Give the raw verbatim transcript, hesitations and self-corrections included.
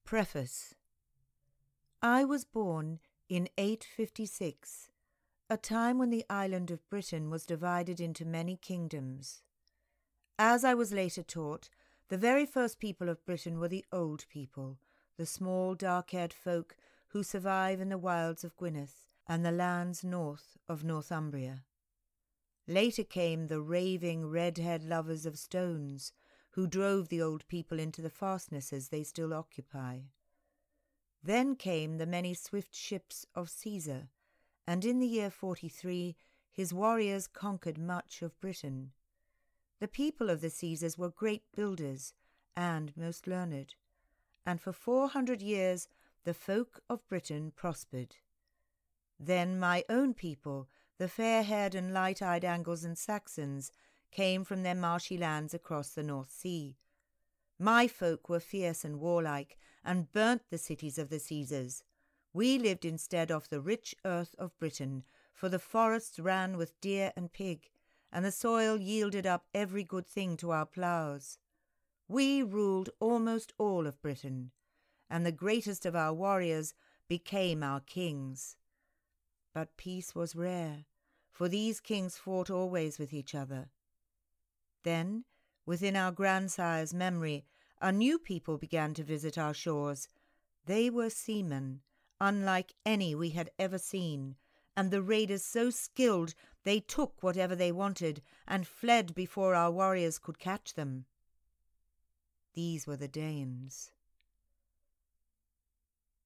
Preface. I was born in eight fifty-six, a time when the island of Britain was divided into many kingdoms. As I was later taught, the very first people of Britain were the old people, the small dark-haired folk who survive in the wilds of Gwynedd and the lands north of Northumbria. Later came the raving red-haired lovers of stones, who drove the old people into the fastnesses they still occupy. Then came the many swift ships of Caesar, and in the year forty-three his warriors conquered much of Britain. The people of the Caesars were great builders and most learned, and for four hundred years the folk of Britain prospered. Then my own people, the fair-haired and light-eyed Angles and Saxons, came from their marshy lands across the North Sea. My folk were fierce and warlike, and burnt the cities of the Caesars. We lived instead off the rich earth of Britain, for the forests ran with deer and pig, and the soil yielded up every good thing to our ploughs. We ruled almost all of Britain, and the greatest of our warriors became our kings. But peace was rare, for these kings fought always with each other. Then, within our grandsire's memory, a new people began to visit our shores. They were seamen, unlike any we had ever seen, and the raiders so skilled they took whatever they wanted and fled before our warriors could catch them. These were the Danes.